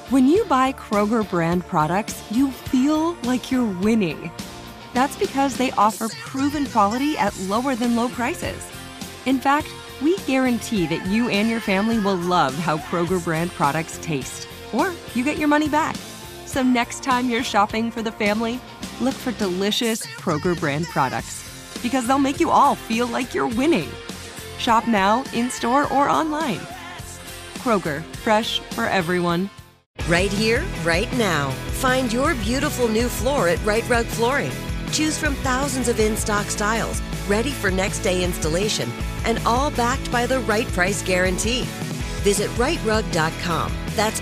When you buy Kroger brand products, you feel like you're winning. That's because they offer proven quality at lower than low prices. In fact, we guarantee that you and your family will love how Kroger brand products taste, or you get your money back. So next time you're shopping for the family, look for delicious Kroger brand products, because they'll make you all feel like you're winning. Shop now, in-store, or online. Kroger, fresh for everyone. Right here, right now. Find your beautiful new floor at Rite Rug Flooring. Choose from thousands of in-stock styles, ready for next day installation, and all backed by the right price guarantee. Visit riterug.com. That's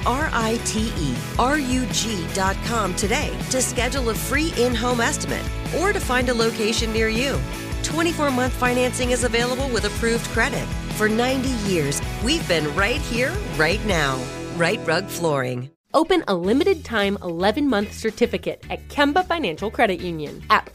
RITERUG.com today to schedule a free in-home estimate or to find a location near you. 24-month financing is available with approved credit. For 90 years, we've been right here, right now. Rite Rug Flooring. Open a limited-time 11-month certificate at Kemba Financial Credit Union. At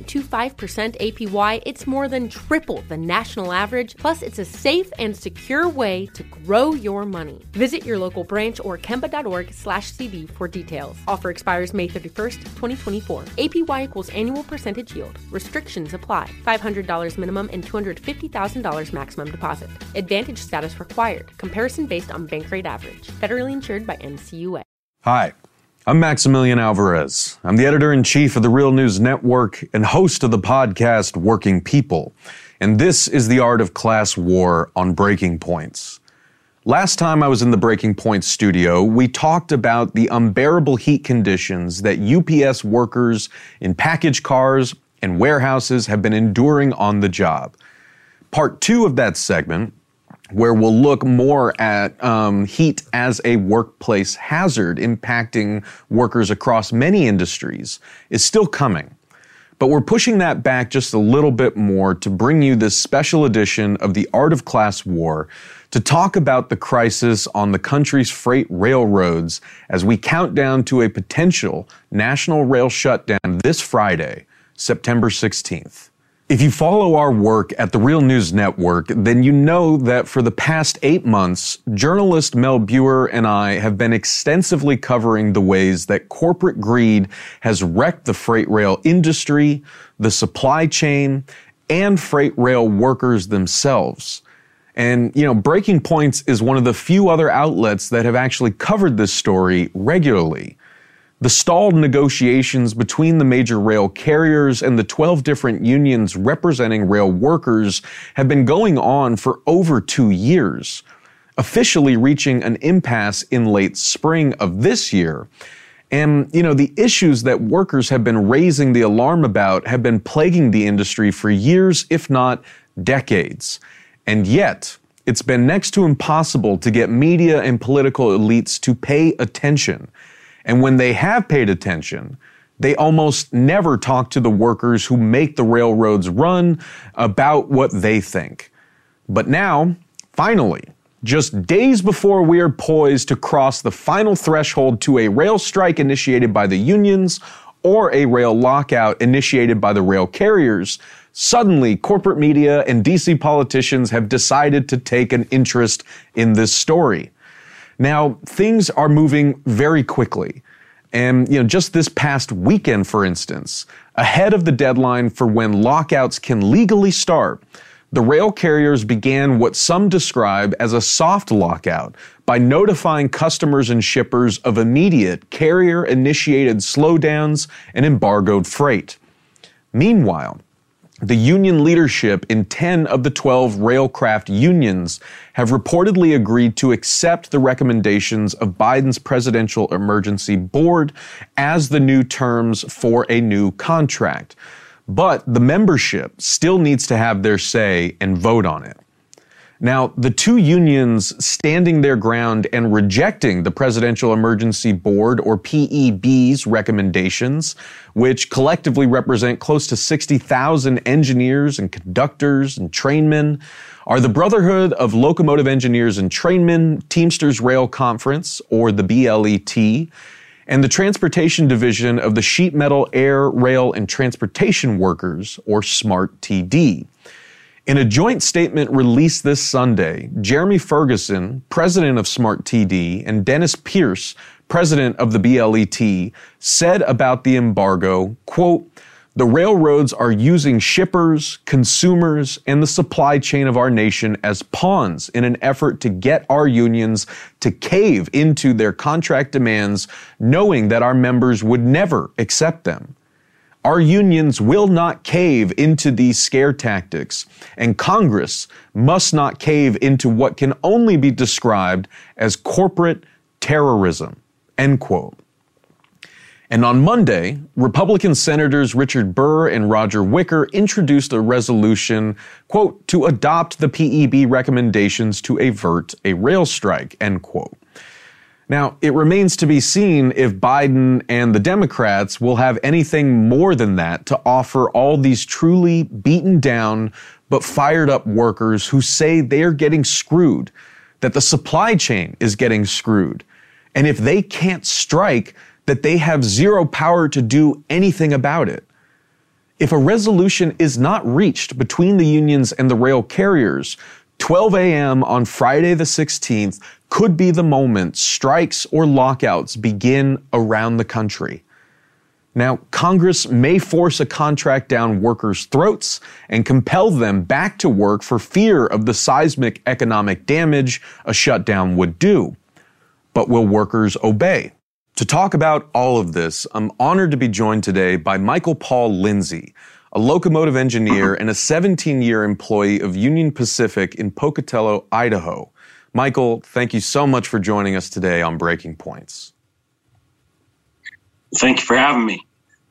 5.25% APY, it's more than triple the national average, plus it's a safe and secure way to grow your money. Visit your local branch or kemba.org/CD for details. Offer expires May 31st, 2024. APY equals annual percentage yield. Restrictions apply. $500 minimum and $250,000 maximum deposit. Advantage status required. Comparison based on bank rate average. Federally insured by NCUA. Hi, I'm Maximilian Alvarez. I'm the editor-in-chief of the Real News Network and host of the podcast Working People. And this is the Art of Class War on Breaking Points. Last time I was in the Breaking Points studio, we talked about the unbearable heat conditions that UPS workers in package cars and warehouses have been enduring on the job. Part 2 of that segment, where we'll look more at heat as a workplace hazard impacting workers across many industries, is still coming. But we're pushing that back just a little bit more to bring you this special edition of the Art of Class War to talk about the crisis on the country's freight railroads as we count down to a potential national rail shutdown this Friday, September 16th. If you follow our work at the Real News Network, then you know that for the past 8 months, journalist Mel Buer and I have been extensively covering the ways that corporate greed has wrecked the freight rail industry, the supply chain, and freight rail workers themselves. And, Breaking Points is one of the few other outlets that have actually covered this story regularly. The stalled negotiations between the major rail carriers and the 12 different unions representing rail workers have been going on for over 2 years, officially reaching an impasse in late spring of this year. And, the issues that workers have been raising the alarm about have been plaguing the industry for years, if not decades. And yet, it's been next to impossible to get media and political elites to pay attention. And when they have paid attention, they almost never talk to the workers who make the railroads run about what they think. But now, finally, just days before we are poised to cross the final threshold to a rail strike initiated by the unions or a rail lockout initiated by the rail carriers, suddenly corporate media and DC politicians have decided to take an interest in this story. Now, things are moving very quickly. And, just this past weekend, for instance, ahead of the deadline for when lockouts can legally start, the rail carriers began what some describe as a soft lockout by notifying customers and shippers of immediate carrier-initiated slowdowns and embargoed freight. Meanwhile, the union leadership in 10 of the 12 railcraft unions have reportedly agreed to accept the recommendations of Biden's Presidential Emergency Board as the new terms for a new contract. But the membership still needs to have their say and vote on it. Now, the two unions standing their ground and rejecting the Presidential Emergency Board, or PEB's, recommendations, which collectively represent close to 60,000 engineers and conductors and trainmen, are the Brotherhood of Locomotive Engineers and Trainmen, Teamsters Rail Conference, or the BLET, and the Transportation Division of the Sheet Metal, Air, Rail, and Transportation Workers, or SMART-TD. In a joint statement released this Sunday, Jeremy Ferguson, president of SMART-TD, and Dennis Pierce, president of the BLET, said about the embargo, quote, "The railroads are using shippers, consumers, and the supply chain of our nation as pawns in an effort to get our unions to cave into their contract demands, knowing that our members would never accept them. Our unions will not cave into these scare tactics, and Congress must not cave into what can only be described as corporate terrorism," end quote. And on Monday, Republican Senators Richard Burr and Roger Wicker introduced a resolution, quote, "to adopt the PEB recommendations to avert a rail strike," end quote. Now, it remains to be seen if Biden and the Democrats will have anything more than that to offer all these truly beaten down but fired up workers who say they're getting screwed, that the supply chain is getting screwed, and if they can't strike, that they have zero power to do anything about it. If a resolution is not reached between the unions and the rail carriers, 12 a.m. on Friday the 16th could be the moment strikes or lockouts begin around the country. Now, Congress may force a contract down workers' throats and compel them back to work for fear of the seismic economic damage a shutdown would do. But will workers obey? To talk about all of this, I'm honored to be joined today by Michael Paul Lindsay, a locomotive engineer and a 17-year employee of Union Pacific in Pocatello, Idaho. Michael, thank you so much for joining us today on Breaking Points. Thank you for having me.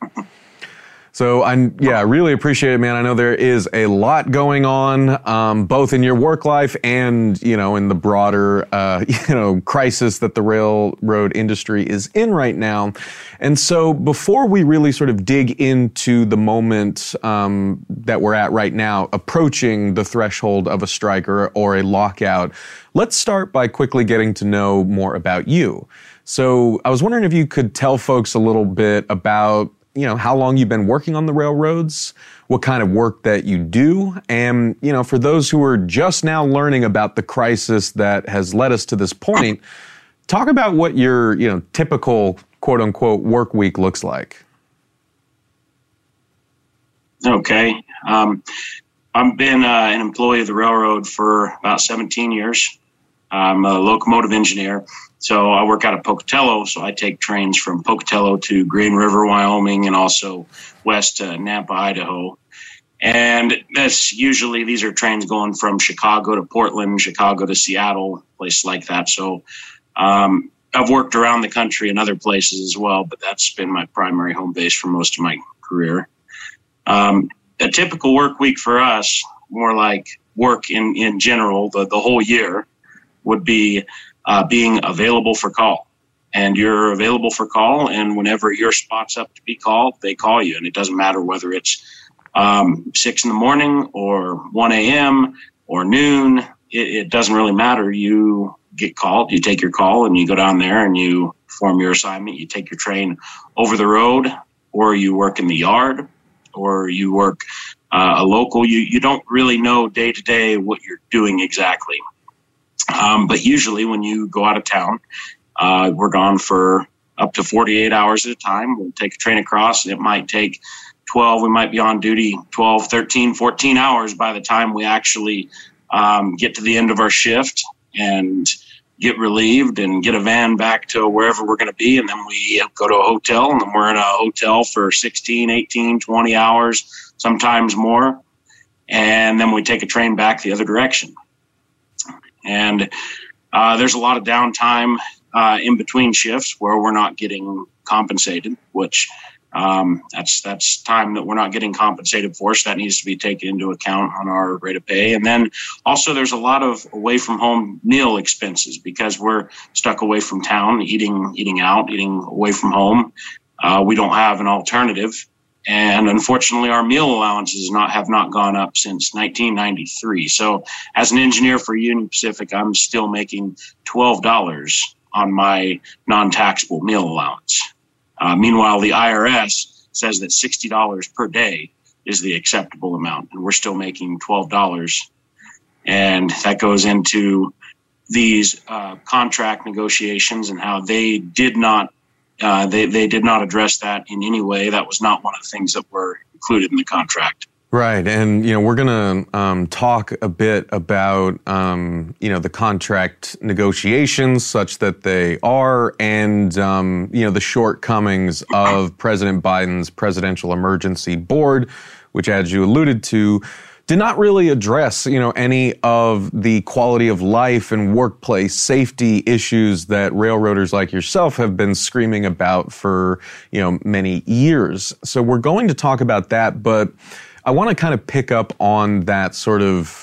So I really appreciate it, man. I know there is a lot going on, both in your work life and, in the broader, crisis that the railroad industry is in right now. And so before we really sort of dig into the moment, that we're at right now, approaching the threshold of a strike or a lockout, let's start by quickly getting to know more about you. So I was wondering if you could tell folks a little bit about how long you've been working on the railroads, what kind of work that you do, and, for those who are just now learning about the crisis that has led us to this point, talk about what your, typical quote unquote work week looks like. Okay. I've been an employee of the railroad for about 17 years. I'm a locomotive engineer. So I work out of Pocatello, so I take trains from Pocatello to Green River, Wyoming, and also west to Nampa, Idaho. And these are trains going from Chicago to Portland, Chicago to Seattle, places like that. So I've worked around the country and other places as well, but that's been my primary home base for most of my career. A typical work week for us, more like work in general, the whole year, would be being available for call. And you're available for call, and whenever your spot's up to be called, they call you. And it doesn't matter whether it's 6 in the morning or 1 a.m. or noon. It doesn't really matter. You get called, you take your call, and you go down there and you perform your assignment. You take your train over the road, or you work in the yard, or you work a local. You don't really know day to day what you're doing exactly. But usually when you go out of town, we're gone for up to 48 hours at a time. We'll take a train across, and it might take 12. We might be on duty 12, 13, 14 hours by the time we actually get to the end of our shift and get relieved and get a van back to wherever we're going to be. And then we go to a hotel, and then we're in a hotel for 16, 18, 20 hours, sometimes more. And then we take a train back the other direction. And there's a lot of downtime in between shifts where we're not getting compensated, which that's time that we're not getting compensated for. So that needs to be taken into account on our rate of pay. And then also there's a lot of away from home meal expenses because we're stuck away from town, eating out, eating away from home. We don't have an alternative. And unfortunately, our meal allowances have not gone up since 1993. So as an engineer for Union Pacific, I'm still making $12 on my non-taxable meal allowance. Meanwhile, the IRS says that $60 per day is the acceptable amount, and we're still making $12. And that goes into these contract negotiations and how they did not they did not address that in any way. That was not one of the things that were included in the contract. Right. And, we're going to talk a bit about, the contract negotiations such that they are and, the shortcomings of President Biden's Presidential Emergency Board, which, as you alluded to, did not really address, any of the quality of life and workplace safety issues that railroaders like yourself have been screaming about for, many years. So we're going to talk about that, but I want to kind of pick up on that sort of,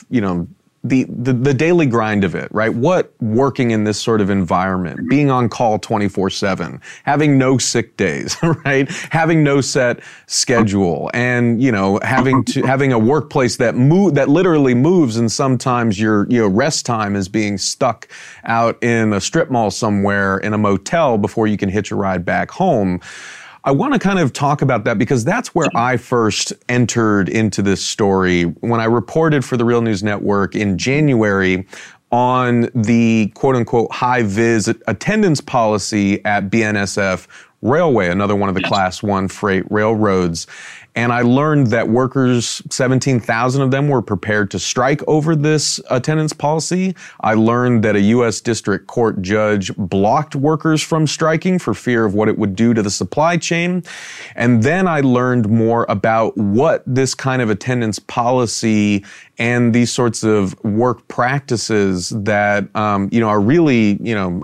the daily grind of it, right? What working in this sort of environment, being on call 24/7, having no sick days, right? Having no set schedule and, having a workplace that literally moves, and sometimes your, rest time is being stuck out in a strip mall somewhere in a motel before you can hitch a ride back home. I want to kind of talk about that because that's where I first entered into this story when I reported for the Real News Network in January on the quote-unquote high-vis attendance policy at BNSF Railway, another one of the Class 1 freight railroads. And I learned that workers, 17,000 of them, were prepared to strike over this attendance policy. I learned that a U.S. District Court judge blocked workers from striking for fear of what it would do to the supply chain. And then I learned more about what this kind of attendance policy and these sorts of work practices that, are really,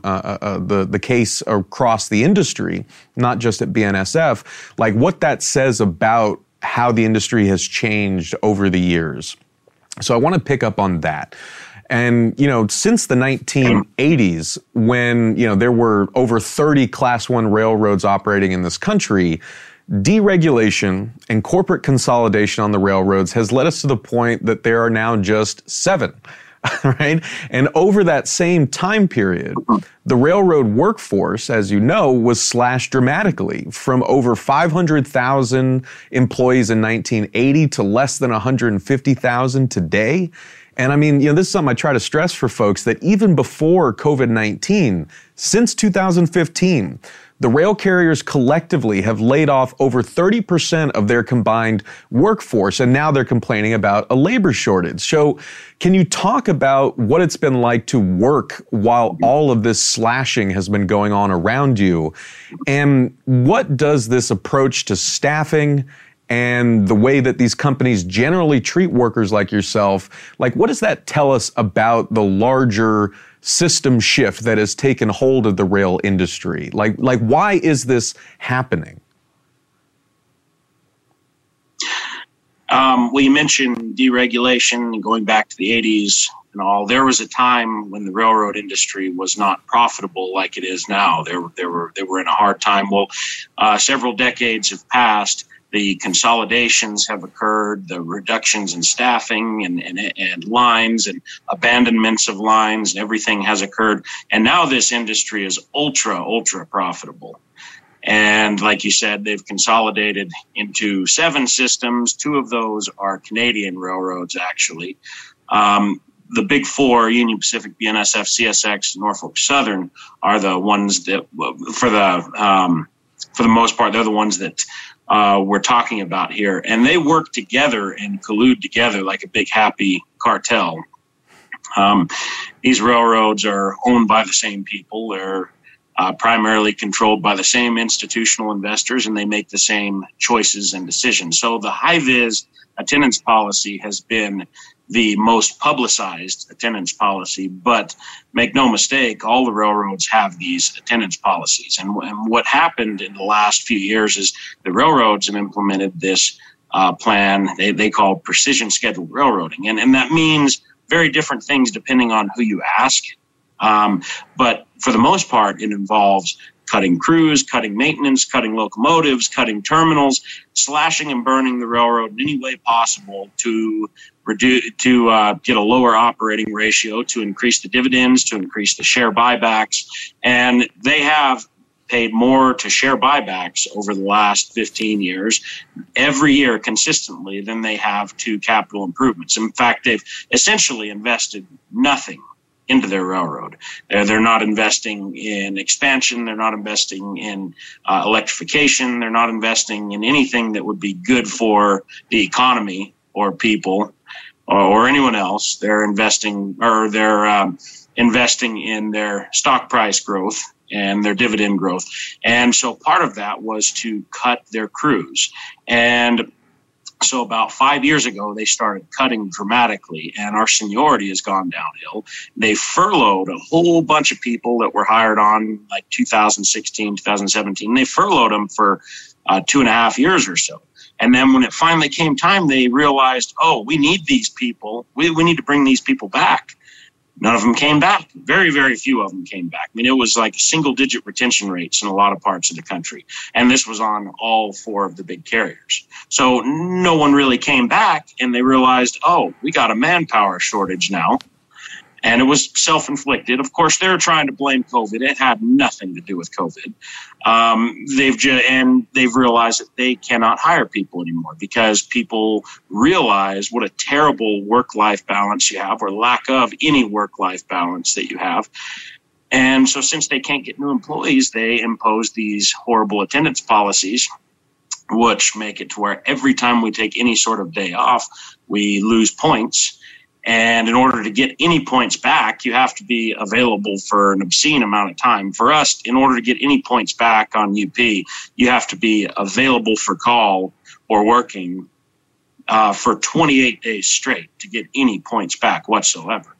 the case across the industry, not just at BNSF, like what that says about how the industry has changed over the years. So I want to pick up on that. And, since the 1980s, when, there were over 30 Class 1 railroads operating in this country, deregulation and corporate consolidation on the railroads has led us to the point that there are now just 7. Right? And over that same time period, the railroad workforce, as you know, was slashed dramatically from over 500,000 employees in 1980 to less than 150,000 today. And I mean, this is something I try to stress for folks that even before COVID-19, since 2015, the rail carriers collectively have laid off over 30% of their combined workforce, and now they're complaining about a labor shortage. So can you talk about what it's been like to work while all of this slashing has been going on around you? And what does this approach to staffing and the way that these companies generally treat workers like yourself, like what does that tell us about the larger system shift that has taken hold of the rail industry? Like why is this happening? Well, you mentioned deregulation and going back to the 80s and all. There was a time when the railroad industry was not profitable like it is now. They were in a hard time. Well, several decades have passed. The consolidations have occurred, the reductions in staffing and lines and abandonments of lines, and everything has occurred. And now this industry is ultra profitable. And like you said, they've consolidated into 7 systems. 2 of those are Canadian railroads, actually. The big 4, Union Pacific, BNSF, CSX, Norfolk Southern, are the ones that, for the most part, they're the ones that we're talking about here. And they work together and collude together like a big happy cartel. These railroads are owned by the same people. They're primarily controlled by the same institutional investors, and they make the same choices and decisions. So the high-vis attendance policy has been the most publicized attendance policy, but make no mistake, all the railroads have these attendance policies. And what happened in the last few years is the railroads have implemented this plan they call precision scheduled railroading. And that means very different things depending on who you ask. But for the most part, it involves cutting crews, cutting maintenance, cutting locomotives, cutting terminals, slashing and burning the railroad in any way possible to get a lower operating ratio, to increase the dividends, to increase the share buybacks. And they have paid more to share buybacks over the last 15 years, every year consistently, than they have to capital improvements. In fact, they've essentially invested nothing into their railroad. They're not investing in expansion. They're not investing in electrification. They're not investing in anything that would be good for the economy or people or anyone else. They're investing in their stock price growth and their dividend growth. And so part of that was to cut their crews. And so about 5 years ago, they started cutting dramatically, and our seniority has gone downhill. They furloughed a whole bunch of people that were hired on like 2016, 2017. They furloughed them for 2.5 years or so. And then when it finally came time, they realized, oh, we need these people. We need to bring these people back. None of them came back. Very, very few of them came back. I mean, it was like single-digit retention rates in a lot of parts of the country. And this was on all 4 of the big carriers. So no one really came back, and they realized, oh, we got a manpower shortage now. And it was self-inflicted. Of course, they're trying to blame COVID. It had nothing to do with COVID. They've realized that they cannot hire people anymore because people realize what a terrible work-life balance you have, or lack of any work-life balance that you have. And so since they can't get new employees, they impose these horrible attendance policies, which make it to where every time we take any sort of day off, we lose points. And in order to get any points back, you have to be available for an obscene amount of time. For us, in order to get any points back on UP, you have to be available for call or working for 28 days straight to get any points back whatsoever.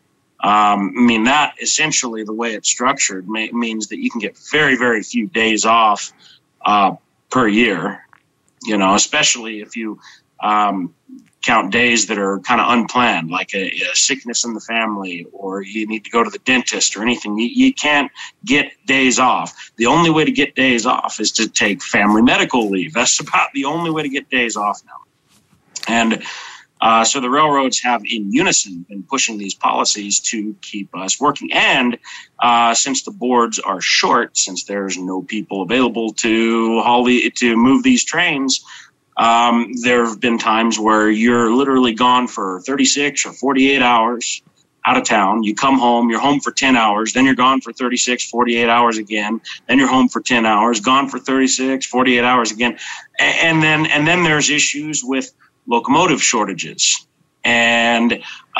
That essentially, the way it's structured, means that you can get very, very few days off per year, especially if you count days that are kind of unplanned, like a sickness in the family, or you need to go to the dentist or anything. You can't get days off. The only way to get days off is to take family medical leave. That's about the only way to get days off now. And so the railroads have in unison been pushing these policies to keep us working. And since the boards are short, since there's no people available to move these trains, there have been times where you're literally gone for 36 or 48 hours out of town. You come home, you're home for 10 hours, then you're gone for 36, 48 hours again. Then you're home for 10 hours, gone for 36, 48 hours again. And then there's issues with locomotive shortages and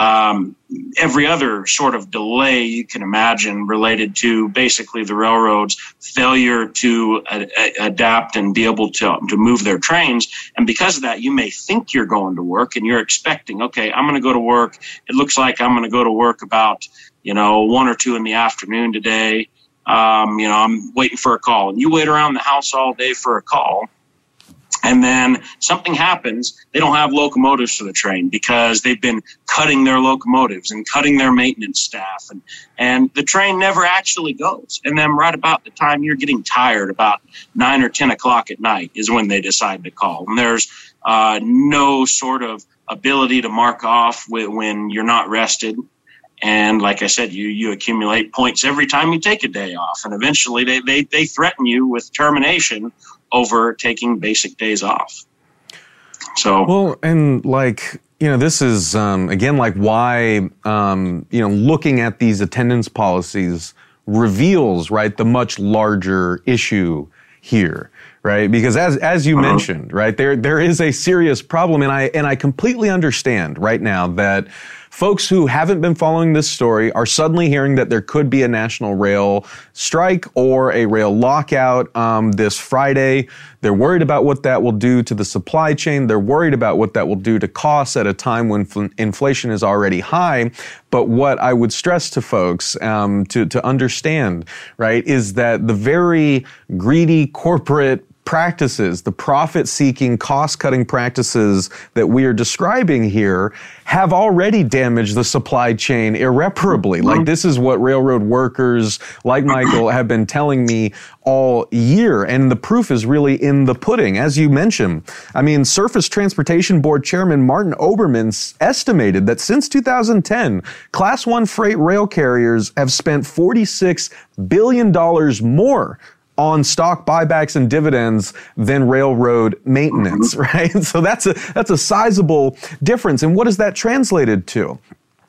every other sort of delay you can imagine related to basically the railroad's failure to adapt and be able to move their trains. And because of that, you may think you're going to work and you're expecting, okay, I'm going to go to work. It looks like I'm going to go to work about, 1 or 2 in the afternoon today. I'm waiting for a call, and you wait around the house all day for a call. And then something happens, they don't have locomotives for the train because they've been cutting their locomotives and cutting their maintenance staff. And the train never actually goes. And then right about the time you're getting tired, about 9 or 10 o'clock at night, is when they decide to call. And there's no sort of ability to mark off when you're not rested. And like I said, you accumulate points every time you take a day off. And eventually they threaten you with termination over taking basic days off. So, well, and this is, again, why, looking at these attendance policies reveals, right, the much larger issue here, right? Because as you mentioned, right, there is a serious problem. And I completely understand right now that folks who haven't been following this story are suddenly hearing that there could be a national rail strike or a rail lockout this Friday. They're worried about what that will do to the supply chain. They're worried about what that will do to costs at a time when inflation is already high. But what I would stress to folks to understand, right, is that the very greedy corporate practices, the profit-seeking, cost-cutting practices that we are describing here have already damaged the supply chain irreparably. Like, this is what railroad workers like Michael have been telling me all year, and the proof is really in the pudding. As you mentioned, Surface Transportation Board Chairman Martin Oberman estimated that since 2010, Class 1 freight rail carriers have spent $46 billion more on stock buybacks and dividends than railroad maintenance, right? So that's a sizable difference. And what is that translated to?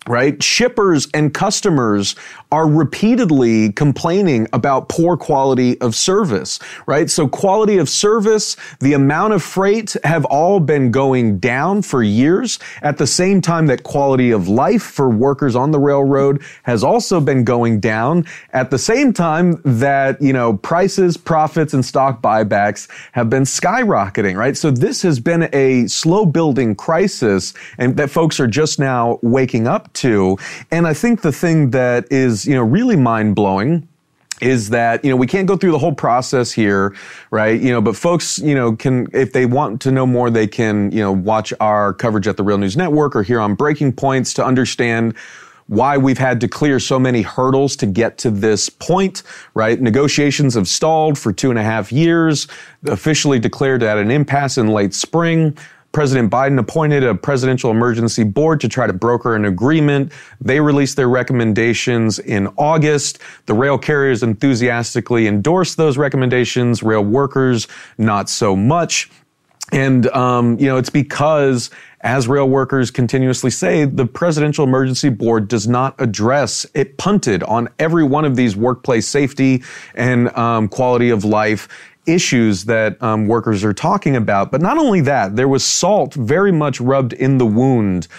right? Shippers and customers are repeatedly complaining about poor quality of service, right? So quality of service, the amount of freight have all been going down for years at the same time that quality of life for workers on the railroad has also been going down at the same time that, prices, profits, and stock buybacks have been skyrocketing, right? So this has been a slow building crisis and that folks are just now waking up to. And I think the thing that is, really mind-blowing is that, we can't go through the whole process here, right? But folks, can, if they want to know more, they can, watch our coverage at the Real News Network or here on Breaking Points to understand why we've had to clear so many hurdles to get to this point, right? Negotiations have stalled for 2.5 years, officially declared at an impasse in late spring. President Biden appointed a presidential emergency board to try to broker an agreement. They released their recommendations in August. The rail carriers enthusiastically endorsed those recommendations. Rail workers, not so much. And, it's because, as rail workers continuously say, the Presidential Emergency Board does not address, it punted on every one of these workplace safety and quality of life issues that workers are talking about. But not only that, there was salt very much rubbed in the wound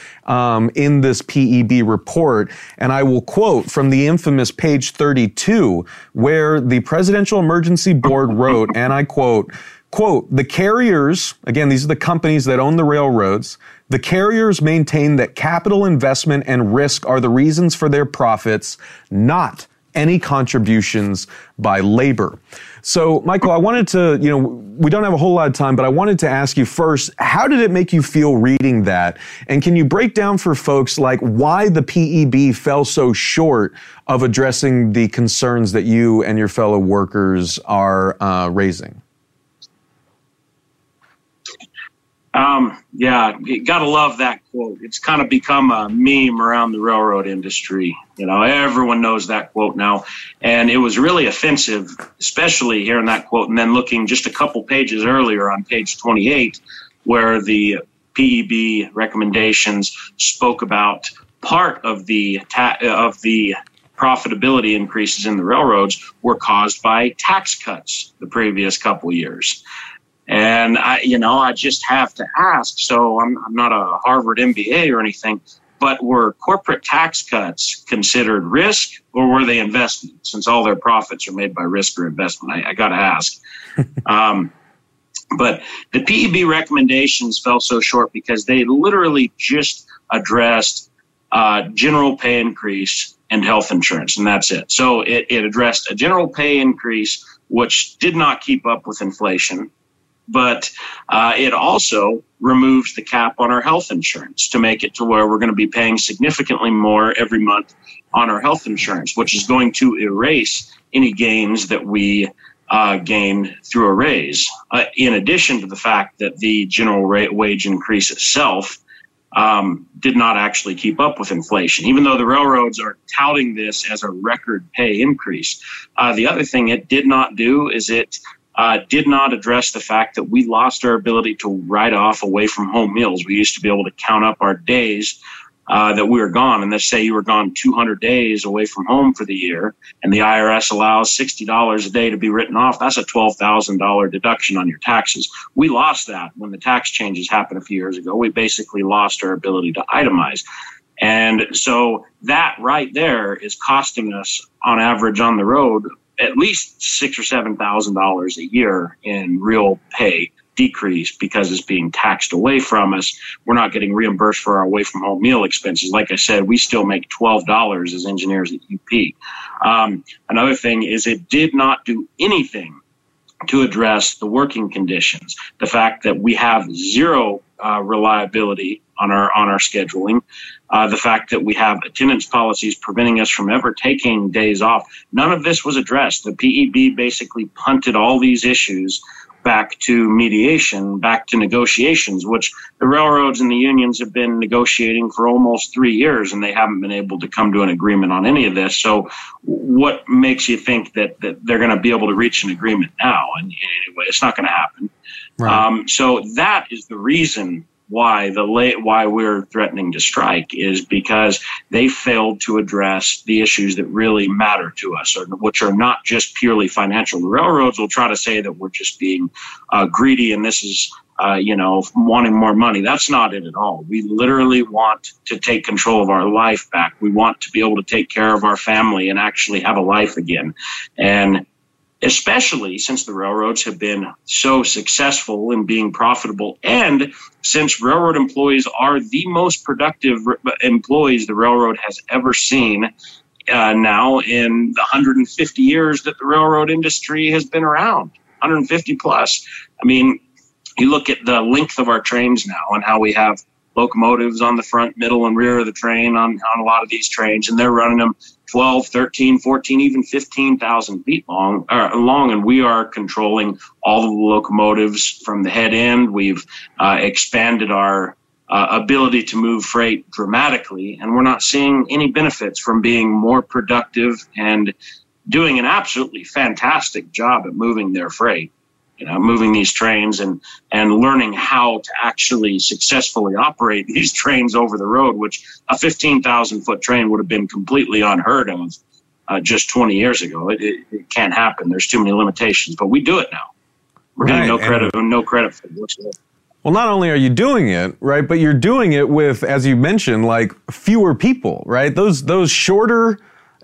in this PEB report. And I will quote from the infamous page 32, where the Presidential Emergency Board wrote, and I quote, the carriers, again, these are the companies that own the railroads, the carriers maintain that capital investment and risk are the reasons for their profits, not any contributions by labor. So, Michael, I wanted to, we don't have a whole lot of time, but I wanted to ask you first, how did it make you feel reading that? And can you break down for folks like why the PEB fell so short of addressing the concerns that you and your fellow workers are raising? You gotta love that quote. It's kind of become a meme around the railroad industry. Everyone knows that quote now. And it was really offensive, especially hearing that quote and then looking just a couple pages earlier on page 28, where the PEB recommendations spoke about part of the profitability increases in the railroads were caused by tax cuts the previous couple years. And I just have to ask, so I'm not a Harvard MBA or anything, but were corporate tax cuts considered risk or were they investment? Since all their profits are made by risk or investment, I got to ask. But the PEB recommendations fell so short because they literally just addressed general pay increase and health insurance, and that's it. So it addressed a general pay increase, which did not keep up with inflation. But it also removes the cap on our health insurance to make it to where we're going to be paying significantly more every month on our health insurance, which is going to erase any gains that we gain through a raise. In addition to the fact that the general wage increase itself did not actually keep up with inflation, even though the railroads are touting this as a record pay increase. The other thing it did not do is it did not address the fact that we lost our ability to write off away from home meals. We used to be able to count up our days that we were gone. And let's say you were gone 200 days away from home for the year, and the IRS allows $60 a day to be written off. That's a $12,000 deduction on your taxes. We lost that when the tax changes happened a few years ago. We basically lost our ability to itemize. And so that right there is costing us on average on the road at least $6,000 or $7,000 a year in real pay decrease because it's being taxed away from us. We're not getting reimbursed for our away from home meal expenses. Like I said, we still make $12 as engineers at UP. Another thing is it did not do anything to address the working conditions. The fact that we have zero reliability on our scheduling, the fact that we have attendance policies preventing us from ever taking days off. None of this was addressed. The PEB basically punted all these issues back to mediation, back to negotiations, which the railroads and the unions have been negotiating for almost 3 years, and they haven't been able to come to an agreement on any of this. So what makes you think that they're going to be able to reach an agreement now? And anyway, it's not going to happen. Right. So that is the reason why we're threatening to strike is because they failed to address the issues that really matter to us, which are not just purely financial. The railroads will try to say that we're just being greedy and this is wanting more money. That's not it at all. We literally want to take control of our life back. We want to be able to take care of our family and actually have a life again. And especially since the railroads have been so successful in being profitable, and since railroad employees are the most productive employees the railroad has ever seen now in the 150 years that the railroad industry has been around, 150 plus. I mean, you look at the length of our trains now and how we have locomotives on the front, middle, and rear of the train on a lot of these trains, and they're running them 12, 13, 14, even 15,000 feet long, and we are controlling all of the locomotives from the head end. We've expanded our ability to move freight dramatically, and we're not seeing any benefits from being more productive and doing an absolutely fantastic job at moving their freight. Moving these trains and learning how to actually successfully operate these trains over the road, which a 15,000-foot train would have been completely unheard of just 20 years ago. It can't happen. There's too many limitations, but we do it now. We're getting no credit for it whatsoever. Well, not only are you doing it, right, but you're doing it with, as you mentioned, like fewer people, right? Those shorter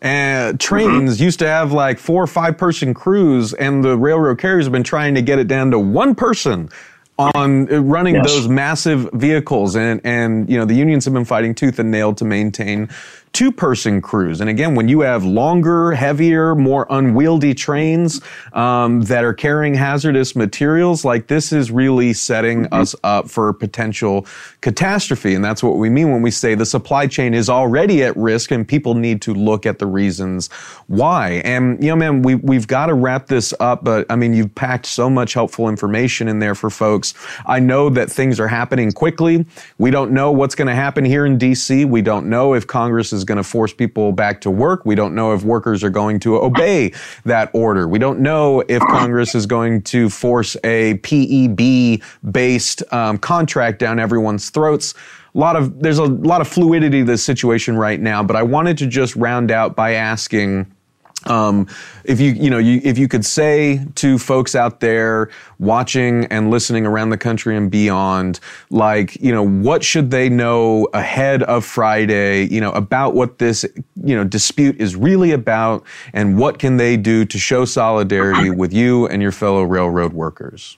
trains used to have like 4 or 5 person crews, and the railroad carriers have been trying to get it down to 1 person on running those massive vehicles. And the unions have been fighting tooth and nail to maintain 2-person crews. And again, when you have longer, heavier, more unwieldy trains that are carrying hazardous materials, like this is really setting us up for potential catastrophe. And that's what we mean when we say the supply chain is already at risk and people need to look at the reasons why. And, man, we've got to wrap this up. But I mean, you've packed so much helpful information in there for folks. I know that things are happening quickly. We don't know what's going to happen here in D.C. We don't know if Congress is going to force people back to work. We don't know if workers are going to obey that order. We don't know if Congress is going to force a PEB-based contract down everyone's throats. There's a lot of fluidity to this situation right now, but I wanted to just round out by asking, if you could say to folks out there watching and listening around the country and beyond, like, what should they know ahead of Friday, about what this, dispute is really about, and what can they do to show solidarity with you and your fellow railroad workers?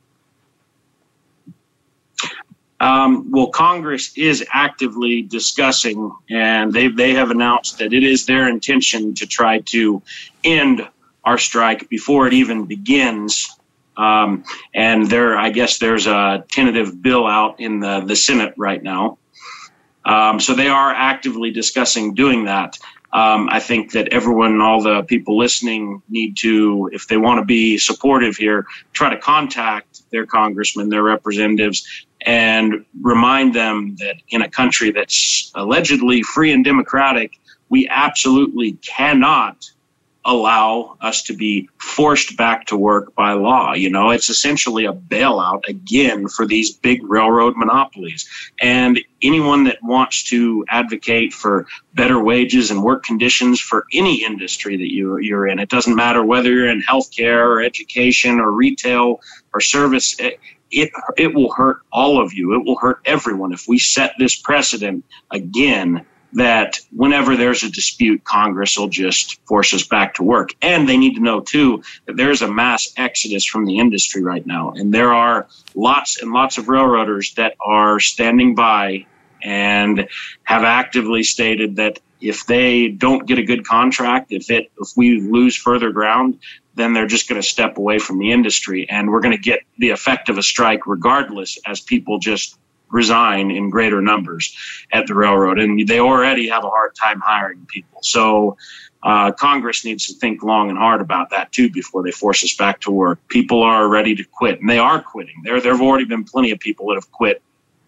Well, Congress is actively discussing, and they have announced that it is their intention to try to end our strike before it even begins. And I guess there's a tentative bill out in the Senate right now. So they are actively discussing doing that. I think that everyone, all the people listening, need to, if they want to be supportive here, try to contact their congressmen, their representatives, and remind them that in a country that's allegedly free and democratic, we absolutely cannot allow us to be forced back to work by law. It's essentially a bailout again for these big railroad monopolies. And anyone that wants to advocate for better wages and work conditions for any industry that you're in, it doesn't matter whether you're in healthcare or education or retail or service, it will hurt all of you. It will hurt everyone if we set this precedent again that whenever there's a dispute, Congress will just force us back to work. And they need to know, too, that there's a mass exodus from the industry right now. And there are lots and lots of railroaders that are standing by and have actively stated that if they don't get a good contract, if we lose further ground, then they're just going to step away from the industry. And we're going to get the effect of a strike regardless, as people just resign in greater numbers at the railroad. And they already have a hard time hiring people. So Congress needs to think long and hard about that, too, before they force us back to work. People are ready to quit, and they are quitting. There have already been plenty of people that have quit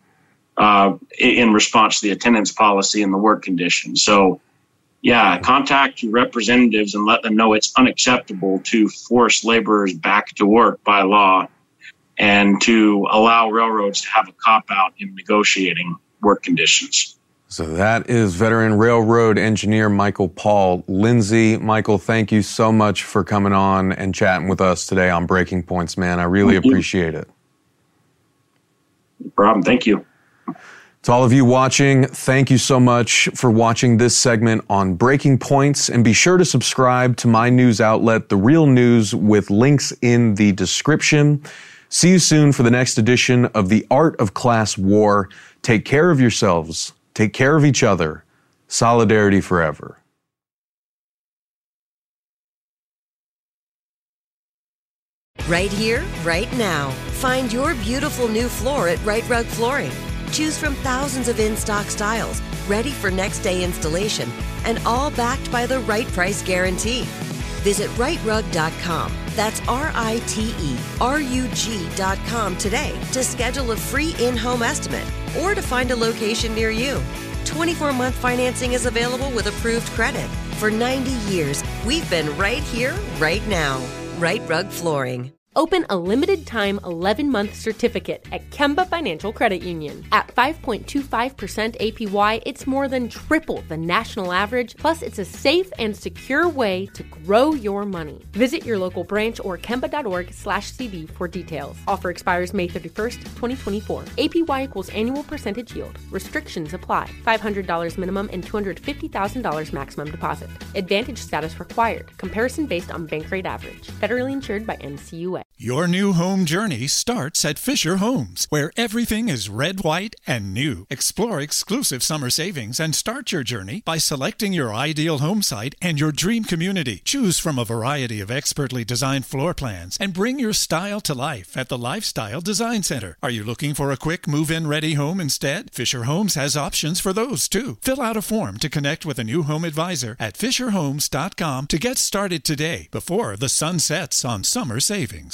in response to the attendance policy and the work conditions. So, yeah, contact your representatives and let them know it's unacceptable to force laborers back to work by law. and to allow railroads to have a cop-out in negotiating work conditions. So that is veteran railroad engineer Michael Paul Lindsay. Michael, thank you so much for coming on and chatting with us today on Breaking Points, man. I really appreciate it. No problem. Thank you. To all of you watching, thank you so much for watching this segment on Breaking Points, and be sure to subscribe to my news outlet, The Real News, with links in the description. See you soon for the next edition of The Art of Class War. Take care of yourselves. Take care of each other. Solidarity forever. Right here, right now. Find your beautiful new floor at Right Rug Flooring. Choose from thousands of in-stock styles, ready for next day installation, and all backed by the right price guarantee. Visit rightrug.com. That's RITERUG.com today to schedule a free in-home estimate or to find a location near you. 24-month financing is available with approved credit. For 90 years, we've been right here, right now. Right Rug Flooring. Open a limited-time 11-month certificate at Kemba Financial Credit Union. At 5.25% APY, it's more than triple the national average, plus it's a safe and secure way to grow your money. Visit your local branch or kemba.org/cb for details. Offer expires May 31st, 2024. APY equals annual percentage yield. Restrictions apply. $500 minimum and $250,000 maximum deposit. Advantage status required. Comparison based on bank rate average. Federally insured by NCUA. Your new home journey starts at Fisher Homes, where everything is red, white, and new. Explore exclusive summer savings and start your journey by selecting your ideal home site and your dream community. Choose from a variety of expertly designed floor plans and bring your style to life at the Lifestyle Design Center. Are you looking for a quick move-in ready home instead? Fisher Homes has options for those too. Fill out a form to connect with a new home advisor at fisherhomes.com to get started today before the sun sets on summer savings.